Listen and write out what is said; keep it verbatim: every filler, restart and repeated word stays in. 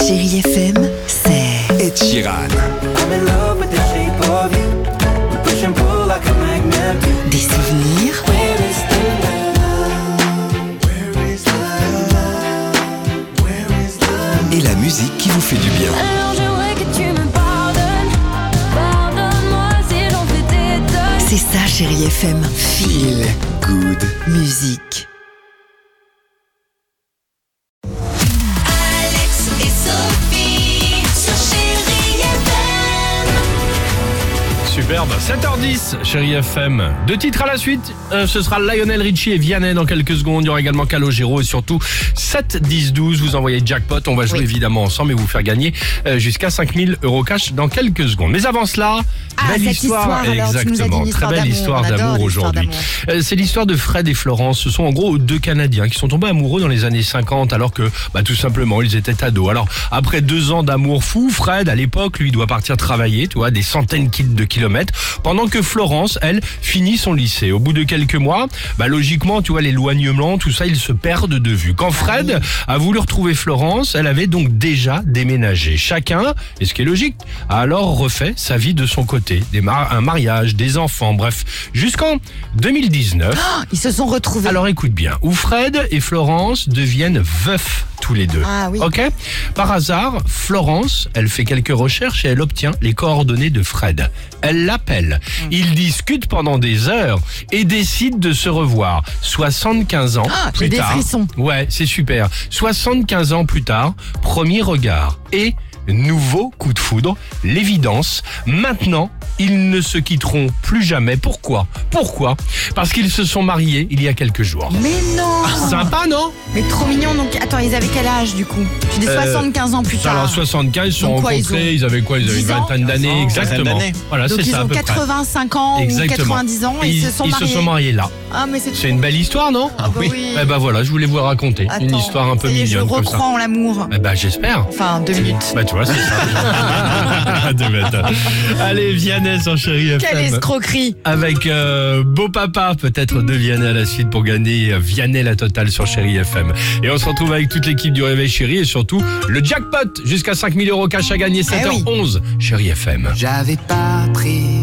Chérie F M, c'est Ed Sheeran. des souvenirs, Et la musique qui vous fait du bien. Alors j'aimerais que tu me pardonnes. Pardonne-moi si j'en fais des tonnes. c'est ça Chérie F M. Feel good. Musique. Alex et Sophie sur Chérie F M. Superbe, sept heures dix, Chérie F M. Deux titres à la suite, euh, ce sera Lionel Richie et Vianney dans quelques secondes. Il y aura également Calogero et surtout sept dix douze. Vous envoyez jackpot, on va jouer Oui. évidemment ensemble et vous faire gagner euh, jusqu'à cinq mille euros cash dans quelques secondes. Mais avant cela, Ah, belle cette histoire, histoire, alors, tu nous as dit exactement, une très histoire belle d'amour. histoire On adore d'amour l'histoire aujourd'hui. d'amour. Euh, c'est l'histoire de Fred et Florence. Ce sont en gros deux Canadiens qui sont tombés amoureux dans les années cinquante alors que, bah, tout simplement, ils étaient ados. Alors, après deux ans d'amour fou, Fred, à l'époque, lui, doit partir travailler, tu vois, des centaines de kilomètres, pendant que Florence, elle, finit son lycée. Au bout de quelques mois, bah, logiquement, tu vois, l'éloignement, tout ça, ils se perdent de vue. Quand Fred a voulu retrouver Florence, elle avait donc déjà déménagé. Chacun, et ce qui est logique, a alors refait sa vie de son côté. Des mar- un mariage, des enfants, bref, jusqu'en deux mille dix-neuf. Ils se sont retrouvés. Alors écoute bien, où Fred et Florence deviennent veufs tous les deux. Ah oui. Ok. Par hasard, Florence, elle fait quelques recherches et elle obtient les coordonnées de Fred. Elle l'appelle. Hmm. Ils discutent pendant des heures et décident de se revoir. soixante-quinze ans Ah, plus j'ai des tard. frissons. Ouais, c'est super. soixante-quinze ans plus tard, premier regard et nouveau coup de foudre, l'évidence. Maintenant, ils ne se quitteront plus jamais. Pourquoi Pourquoi Parce qu'ils se sont mariés il y a quelques jours. Mais non. Sympa, non? Mais trop mignon. Donc, attends, ils avaient quel âge du coup? Tu dis Euh, soixante-quinze ans plus tard. Alors soixante-quinze, ils se sont Donc quoi, ils rencontrés, ont ils, avaient quoi? Ils avaient une dix ans vingtaine d'années, exactement. d'années. Voilà, Donc c'est ils ça à ont peu près. quatre-vingt-cinq ans Exactement. ou quatre-vingt-dix ans et ils, se sont ils mariés. se sont mariés là. Ah mais c'est C'est une belle histoire, non? Ah bah oui. Eh ben voilà, je voulais vous raconter Attends, une histoire un peu ça y est, mignonne je comme ça. recrois en l'amour. Eh ben j'espère. Enfin, deux minutes. Bah tu vois, c'est ça. De mettre. Allez, Vianney sur Chérie F M. Quelle escroquerie. Avec euh, Beau Papa, peut-être de Vianney à la suite pour gagner euh, Vianney la totale sur Chérie F M. Et on se retrouve avec toute l'équipe du Réveil Chérie et surtout le jackpot jusqu'à cinq mille euros cash à gagner, sept heures onze. Chérie F M. J'avais pas pris